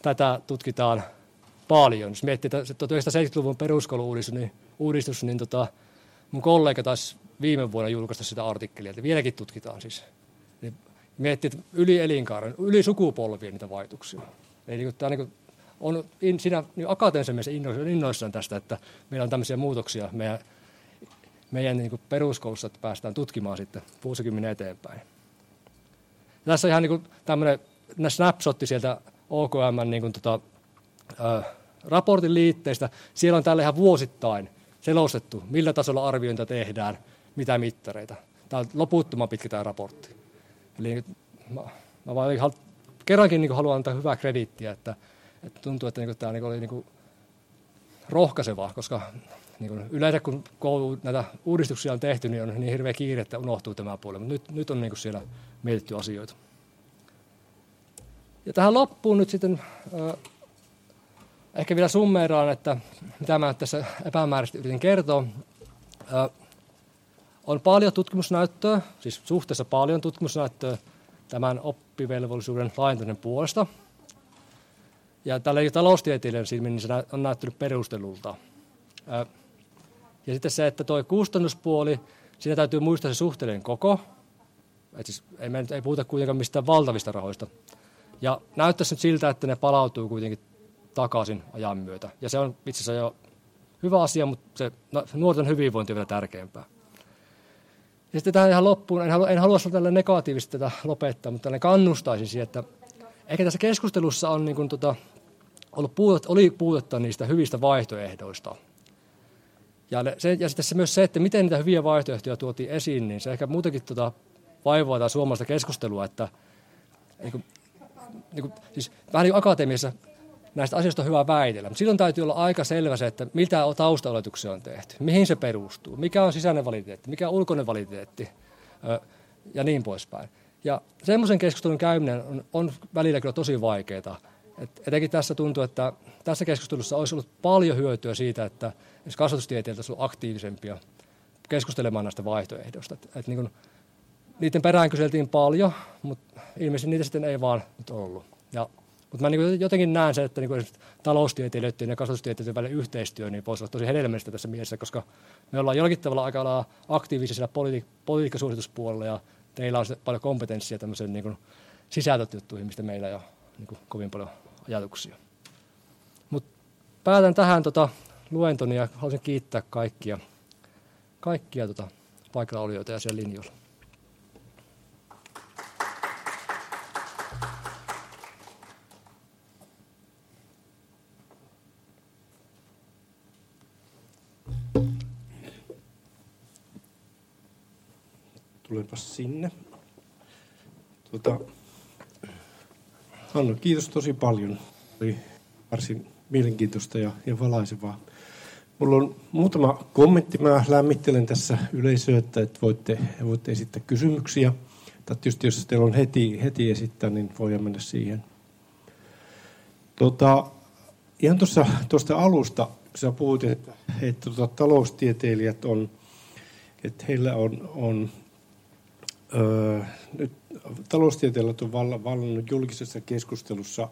tätä tutkitaan paljon. Jos miettii, että 1970-luvun peruskoulu-uudistus, niin mun kollega taisi viime vuonna julkaista sitä artikkelia, että vieläkin tutkitaan siis. Miettii, että yli elinkaaren, yli sukupolvien niitä vaikutuksia. Eli tämä on siinä akateemisen mielessä innoissaan tästä, että meillä on tämmöisiä muutoksia meidän niin peruskoulussa, että päästään tutkimaan sitten vuosikymmenen eteenpäin. Ja tässä on ihan tämmöinen snapshotti sieltä OKM:n raportin liitteistä. Siellä on tällä ihan vuosittain selostettu, millä tasolla arviointia tehdään, mitä mittareita. Tämä on loputtoman pitkä tämä raportti. Eli mä vaan kerrankin haluan antaa hyvää krediittiä, että tuntuu, että tämä oli rohkaisevaa, koska yleensä kun näitä uudistuksia on tehty, niin on niin hirveä kiire, että unohtuu tämä puoli. Mutta nyt on siellä mietitty asioita. Ja tähän loppuun nyt sitten ehkä vielä summeeraan, että mitä mä tässä epämääräisesti yritin kertoa. On paljon tutkimusnäyttöä, siis suhteessa paljon tutkimusnäyttöä tämän oppivelvollisuuden laajentamisen puolesta. Ja tällä taloustieteilijän silmin niin se on näyttänyt perustelulta. Ja sitten se, että tuo kustannuspuoli, siinä täytyy muistaa se suhteellinen koko. Et siis ei puhuta kuitenkaan mistään valtavista rahoista. Ja näyttäisi nyt siltä, että ne palautuu kuitenkin takaisin ajan myötä. Ja se on itse asiassa jo hyvä asia, mutta se nuorten hyvinvointi on vielä tärkeämpää. Ja sitten tähän ihan loppuun, en halua tällä negatiivisesti tätä lopettaa, mutta kannustaisin siihen, että ehkä tässä keskustelussa on oli puutetta niistä hyvistä vaihtoehdoista. Ja sitten myös se, että miten niitä hyviä vaihtoehtoja tuotiin esiin, niin se ehkä muutenkin vaivaa tämä suomalaista keskustelua, että siis vähän niin akateemiassa näistä asioista on hyvä väitellä, mutta silloin täytyy olla aika selvä se, että mitä taustaoletuksia on tehty, mihin se perustuu, mikä on sisäinen validiteetti, mikä on ulkoinen validiteetti ja niin poispäin. Ja semmoisen keskustelun käyminen on välillä kyllä tosi vaikeaa. Etenkin tässä tuntuu, että tässä keskustelussa olisi ollut paljon hyötyä siitä, että jos kasvatustieteilijöitä olisi ollut aktiivisempia keskustelemaan näistä vaihtoehdoista. Niiden perään kyseltiin paljon, mutta ilmeisesti niitä sitten ei vaan nyt ollut. Mutta mä jotenkin näen sen, että taloustieteilijöiden ja kasvatustieteilijöiden välinen yhteistyö niin voisi olla tosi hedelmällistä tässä mielessä, koska me ollaan jollakin tavalla aika lailla aktiivisia siellä politiikkasuosituspuolella ja teillä on paljon kompetenssia tämmöisen sisältöjuttuihin, mistä meillä ei ole kovin paljon ajatuksia. Mutta päätän tähän luentoni ja haluaisin kiittää kaikkia paikalla olijoita ja siellä linjoilla. Tulepas sinne. Hannu, kiitos tosi paljon. Oli varsin mielenkiintoista ja valaisevaa. Mulla on muutama kommentti. Mä lämmittelen tässä yleisöä, että voitte esittää kysymyksiä. Tai tietysti jos teillä on heti esittää, niin voidaan mennä siihen. Ihan tuosta alusta sä puhut, että taloustieteilijät on, että heillä on nyt taloustieteilijät on vallannut julkisessa keskustelussa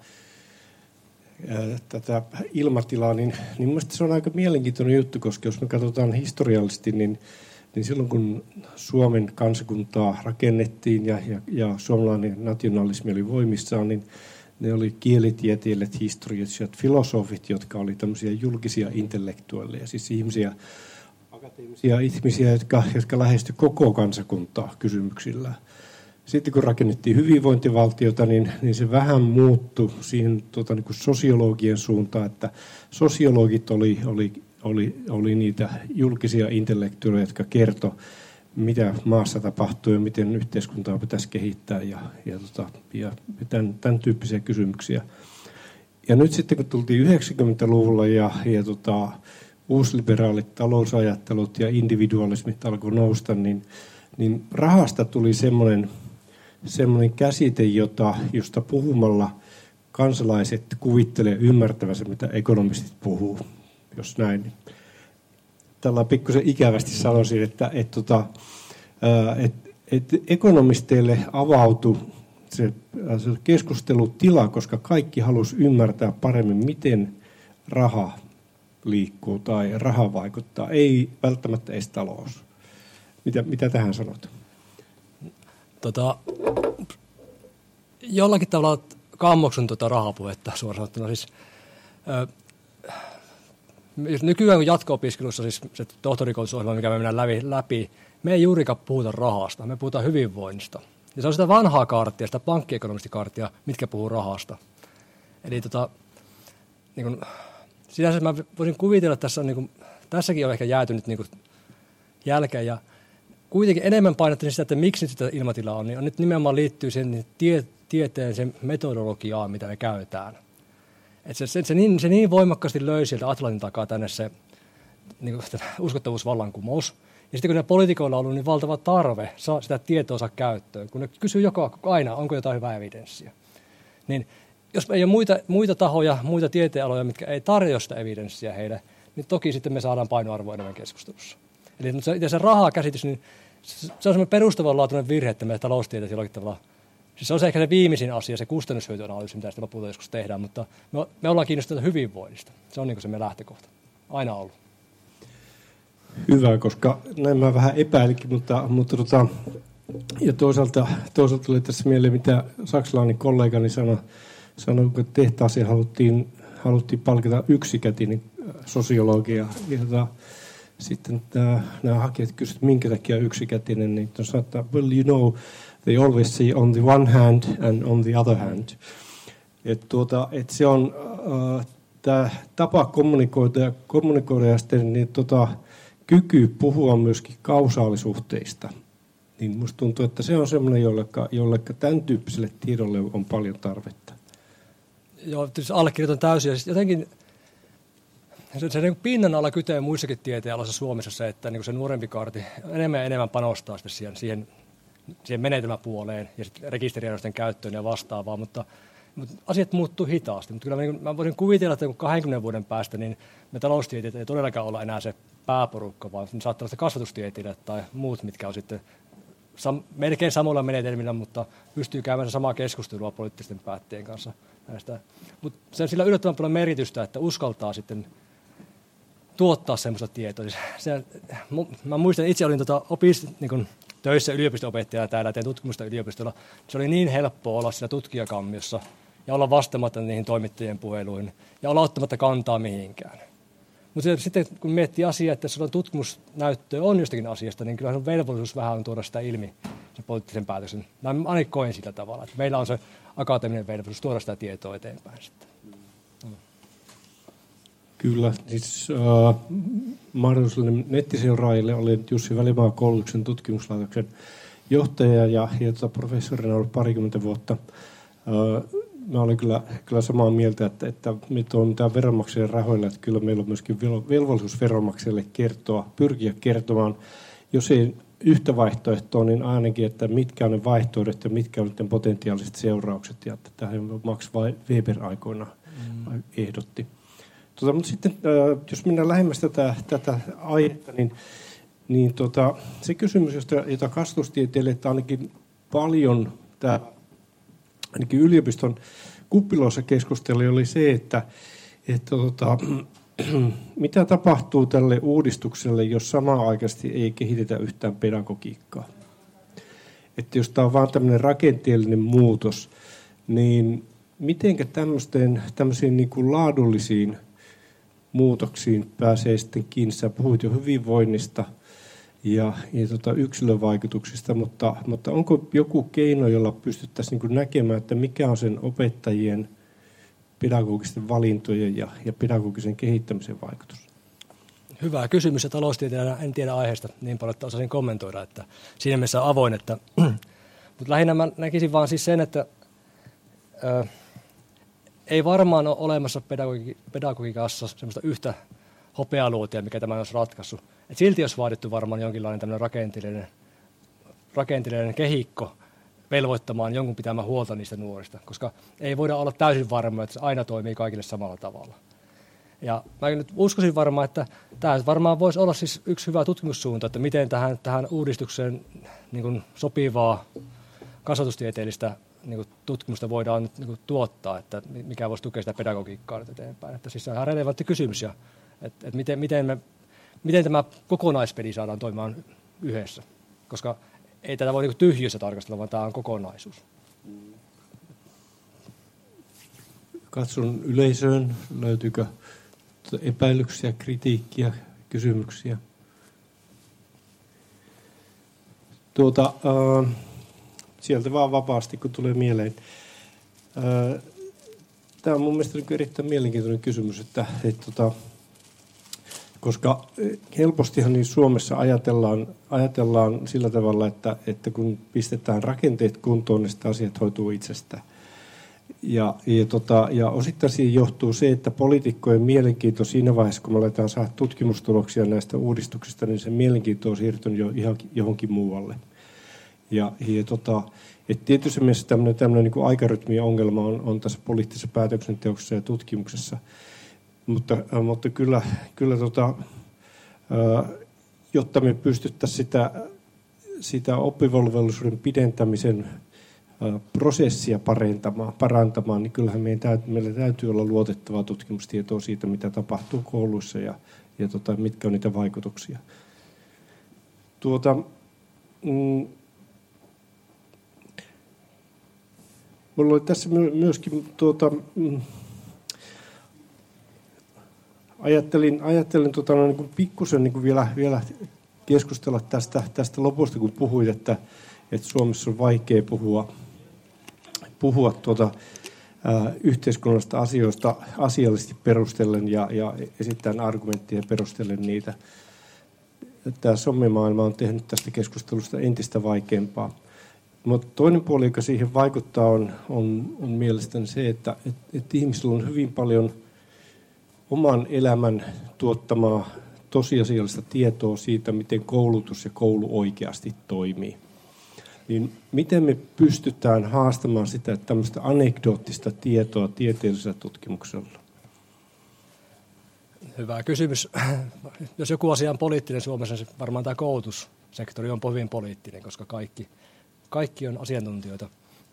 tätä ilmatilaa, niin mielestäni se on aika mielenkiintoinen juttu, koska jos me katsotaan historiallisesti, niin silloin kun Suomen kansakuntaa rakennettiin ja suomalainen nationalismi oli voimissaan, niin ne oli kielitieteilijät, historioitsijat, filosofit, jotka oli tämmöisiä julkisia intellektuaaleja, siis akateemisia ihmisiä, jotka lähestyivät koko kansakuntaa kysymyksillä. Sitten kun rakennettiin hyvinvointivaltiota, niin se vähän muuttui siihen niin kuin sosiologien suuntaan, että sosiologit oli niitä julkisia intellektuaaleja, jotka kertoi, mitä maassa tapahtuu ja miten yhteiskuntaa pitäisi kehittää ja tämän tyyppisiä kysymyksiä. Ja nyt sitten kun tultiin 90-luvulla ja uusliberaalit talousajattelut ja individualismit alkoi nousta, niin rahasta tuli semmoinen käsite, josta puhumalla kansalaiset kuvittelee ymmärtävänsä, mitä ekonomistit puhuu, jos näin. Tällä pikkusen ikävästi sanoisin, että ekonomisteille avautui se keskustelutila, koska kaikki halusi ymmärtää paremmin, miten raha liikkuu tai raha vaikuttaa, ei välttämättä edes talous. Mitä tähän sanot? Jollakin tavalla kammoksun rahapuhetta suoraan sanottuna. Siis, nykyään kun jatko-opiskelussa, siis se tohtorikoulutusohjelma, mikä me mennään läpi, me ei juurikaan puhuta rahasta, me puhutaan hyvinvoinnista. Ja se on sitä vanhaa kaartia, sitä pankkiekonomistikaartia, mitkä puhuu rahasta. Eli niin kun, sinänsä mä voisin kuvitella, että tässäkin on ehkä jääty nyt niin jälkeen. Ja kuitenkin enemmän painottelin sitä, että miksi nyt sitä ilmatilaa on, niin nyt nimenomaan liittyy sen tieteen, sen metodologiaan, mitä me käytetään. Että se niin voimakkaasti löi sieltä Atlantin takaa tänne se niin uskottavuusvallankumous. Ja sitten kun ne poliitikoilla on ollut niin valtava tarve sitä tietoa saa käyttöön, kun ne kysyy aina, onko jotain hyvää evidenssiä. Niin jos ei ole muita tahoja, muita tieteenaloja, mitkä ei tarjoa sitä evidenssiä heille, niin toki sitten me saadaan painoarvoa enemmän keskustelussa. Eli se rahakäsitys, niin se on semmoinen perustavanlaatuinen virhe, että me taloustieteessä jollakin tavalla. Siis se on ehkä se viimeisin asia, se kustannushyötyanalyysi, mitä sitten lopulta joskus tehdään, mutta me ollaan kiinnostuneita hyvinvoinnista. Se on niin kuin se meidän lähtökohta. Aina ollut. Hyvä, koska näin mä vähän epäilikin, mutta ja toisaalta tuli tässä mieleen, mitä saksalainen kollegani sanoi, kun tehtaaseen haluttiin palkata yksikätinen sosiologia. Ja sitten nämä hakijat kysyivät, minkä takia yksikätinen, niin sanotaan, että well, you know, they always see on the one hand and on the other hand. Että se on tämä tapa kommunikoida ja sitten niin kyky puhua myöskin kausaalisuhteista. Niin musta tuntuu, että se on semmoinen, jolle tämän tyyppiselle tiedolle on paljon tarvetta. Joo, tietysti allekirjoitan täysin. Ja jotenkin se niin pinnan alla kytee muissakin tieteenaloissa Suomessa se, että niin se nuorempi kaarti enemmän ja enemmän panostaa siihen menetelmäpuoleen ja rekisterijärjestelmän käyttöön ja vastaavaa, mutta asiat muuttuu hitaasti. Mutta kyllä mä voisin kuvitella, että kun 20 vuoden päästä, niin me taloustieteet ei todellakaan olla enää se pääporukka, vaan saattaa olla se kasvatustieteilijät tai muut, mitkä on sitten melkein samoilla menetelmillä, mutta pystyy käymään samaa keskustelua poliittisten päättäjien kanssa näistä. Mutta se on sillä yllättävän paljon merkitystä, että uskaltaa sitten tuottaa semmoista tietoa. Mä muistan, itse olin niin töissä yliopisto-opettajana täällä ja tein tutkimusta yliopistolla. Se oli niin helppoa olla siellä tutkijakammiossa ja olla vastaamatta niihin toimittajien puheluihin ja olla ottamatta kantaa mihinkään. Mutta sitten kun miettii asiaa, että sulla tutkimusnäyttöä on jostakin asiasta, niin kyllä on velvollisuus vähän on tuoda sitä ilmi, se poliittisen päätöksen. Mä ainakin koen sillä tavalla, että meillä on se akateeminen velvollisuus tuoda sitä tietoa eteenpäin sitten. Kyllä, siis mahdollisille nettiseuraajille olen Jussi Välimaa koulutuksen tutkimuslaitoksen johtaja ja professorina ollut parikymmentä vuotta. Mä olen kyllä samaa mieltä, että me toimitaan veronmaksajien rahoilla, että kyllä meillä on myöskin velvollisuus veronmaksajille pyrkiä kertomaan, jos ei yhtä vaihtoehtoa, niin ainakin, että mitkä on ne vaihtoehdot ja mitkä on ne potentiaaliset seuraukset. Ja tähän Max Weber aikoina ehdotti. Mutta sitten, jos mennään lähemmäs tätä aihetta, niin se kysymys, jota kasvatustieteilijöitä ainakin paljon ainakin yliopiston kuppiloissa keskusteli, oli se, että mitä tapahtuu tälle uudistukselle, jos samanaikaisesti ei kehitetä yhtään pedagogiikkaa. Että jos tämä on vain tämmöinen rakenteellinen muutos, niin mitenkä tämmöisiin niin kuin laadullisiin muutoksiin pääsee sitten kiinni. Sä puhuit jo hyvinvoinnista ja yksilövaikutuksista, mutta onko joku keino, jolla pystyttäisiin niin näkemään, että mikä on sen opettajien pedagogisten valintojen ja pedagogisen kehittämisen vaikutus? Hyvä kysymys, ja taloustieteilijänä en tiedä aiheesta niin paljon, että osaisin kommentoida, että siinä mielessä on avoin. Mutta lähinnä mä näkisin vaan siis sen, että ei varmaan ole olemassa pedagogiikassa semmoista yhtä hopealuotia, mikä tämän olisi ratkaissut. Et silti olisi vaadittu varmaan jonkinlainen tämmöinen rakenteellinen kehikko velvoittamaan jonkun pitämään huolta niistä nuorista, koska ei voida olla täysin varma, että se aina toimii kaikille samalla tavalla. Ja mä nyt uskoisin varmaan, että tämä varmaan voisi olla siis yksi hyvä tutkimussuunta, että miten tähän uudistukseen niin kuin sopivaa kasvatustieteellistä niin kuin tutkimusta voidaan niin kuin tuottaa, että mikä voisi tukea sitä pedagogiikkaa nyt eteenpäin. Että siis se on ihan relevantti kysymys, ja että miten tämä kokonaispeli saadaan toimimaan yhdessä, koska ei tätä voi niin kuin tyhjössä tarkastella, vaan tämä on kokonaisuus. Katson yleisöön, löytyykö epäilyksiä, kritiikkiä, kysymyksiä. Sieltä vaan vapaasti, kun tulee mieleen. Tämä on mun mielestä erittäin mielenkiintoinen kysymys, että koska helpostihan niin Suomessa ajatellaan sillä tavalla, että kun pistetään rakenteet kuntoon, niin sitä asiat hoituu itsestään. Ja osittain siihen johtuu se, että poliitikkojen mielenkiinto siinä vaiheessa, kun me aletaan saada tutkimustuloksia näistä uudistuksista, niin se mielenkiinto on siirtynyt jo ihan johonkin muualle. Että tietysti mielessä tämmöinen niin kuin aikarytmien ongelma on tässä poliittisessa päätöksenteossa ja tutkimuksessa. Mutta kyllä jotta me pystyttäisiin sitä oppivelvollisuuden pidentämisen prosessia parantamaan, niin kyllähän meillä täytyy olla luotettavaa tutkimustietoa siitä, mitä tapahtuu kouluissa ja mitkä on niitä vaikutuksia. Mulla oli tässä myöskin ajattelin niin kuin pikkusen niin kuin vielä keskustella tästä lopusta, kun puhuit, että Suomessa on vaikea puhua yhteiskunnallisista asioista asiallisesti perustellen ja esittäen argumentteja perustellen niitä. Tämä sommemaailma on tehnyt tästä keskustelusta entistä vaikeampaa. Mutta toinen puoli, joka siihen vaikuttaa, on mielestäni se, että ihmisillä on hyvin paljon oman elämän tuottamaa tosiasiallista tietoa siitä, miten koulutus ja koulu oikeasti toimii. Niin miten me pystytään haastamaan sitä tämmöistä anekdoottista tietoa tieteellisellä tutkimuksella? Hyvä kysymys. Jos joku asia on poliittinen Suomessa, niin varmaan tämä koulutussektori on hyvin poliittinen, koska kaikki on asiantuntijoita.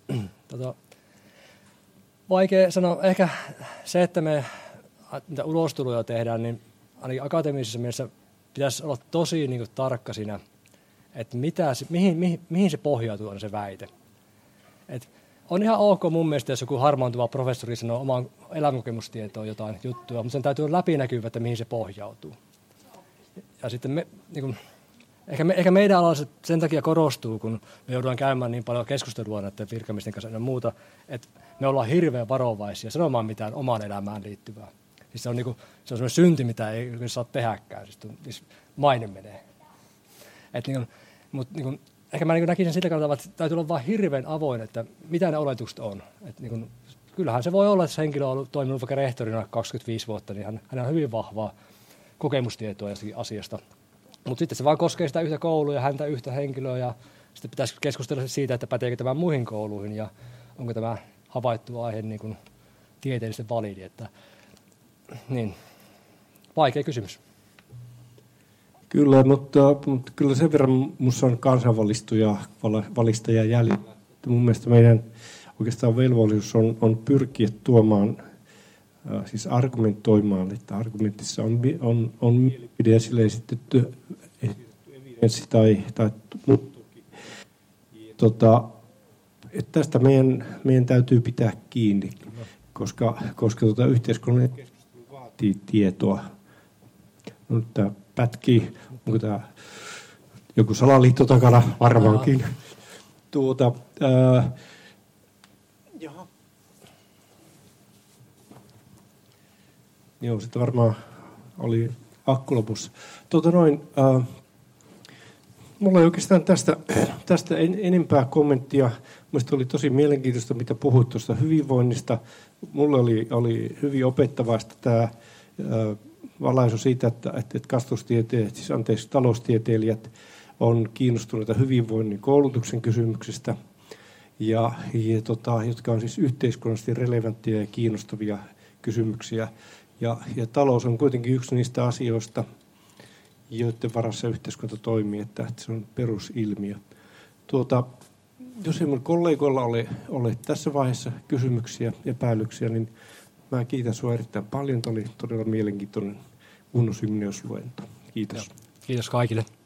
Vaikea sanoa. Ehkä se, että me mitä ulostuloja tehdään, niin ainakin akateemisessa mielessä pitäisi olla tosi niin kuin tarkka siinä, että mihin se pohjautuu on se väite. Et on ihan ok mun mielestä, jos joku harmaantuva professori sanoo omaan elämänkokemustietoon jotain juttuja, mutta sen täytyy olla läpinäkyvä, että mihin se pohjautuu. Ja sitten ehkä meidän alalla sen takia korostuu, kun me joudutaan käymään niin paljon keskustelua näiden virkamiesten kanssa ja muuta, että me ollaan hirveän varovaisia sanomaan mitään omaan elämään liittyvää. Siis se on sellainen synti, mitä ei saa tehdäkään. Siis maine menee. Mutta ehkä mä näkisin sillä kannalta, että täytyy olla vain hirveän avoin, että mitä ne oletukset on. Kyllähän se voi olla, että henkilö on toiminut vaikka rehtorina 25 vuotta, niin hän on hyvin vahvaa kokemustietoa asiasta. Mutta sitten se vaan koskee sitä yhtä koulua ja häntä yhtä henkilöä, ja sitten pitäisi keskustella siitä, että päteekö tämä muihin kouluihin, ja onko tämä havaittu aihe niin kuin tieteellisesti validi. Niin, vaikea kysymys. Kyllä, mutta kyllä sen verran minussa on kansanvalistaja jäljellä. Mun mielestä meidän oikeastaan velvollisuus on pyrkiä tuomaan, siis argumentoimaan, että argumentissa on mielipide ja sille esitetty evidenssi tai muuttuukin. Että tästä meidän täytyy pitää kiinni, koska yhteiskunnallinen keskustelu vaatii tietoa. No, tämä pätkii, onko tämä joku salaliitto takana? Varmaankin. Jaha. Joo, sitten varmaan oli akku lopussa. Mulla ei oikeastaan tästä enempää kommenttia. Mielestäni oli tosi mielenkiintoista, mitä puhuit tuosta hyvinvoinnista. Mulle oli hyvin opettavaista tämä valaisu siitä, että taloustieteilijät on kiinnostuneita hyvinvoinnin koulutuksen kysymyksistä, jotka on siis yhteiskunnallisesti relevantteja ja kiinnostavia kysymyksiä. Ja talous on kuitenkin yksi niistä asioista, joiden varassa yhteiskunta toimii, että se on perusilmiö. Jos ei mun kollegoilla ole tässä vaiheessa kysymyksiä, epäilyksiä, niin mä kiitän sinua erittäin paljon. Tämä oli todella mielenkiintoinen Uno Symnius-luento. Kiitos. Kiitos kaikille.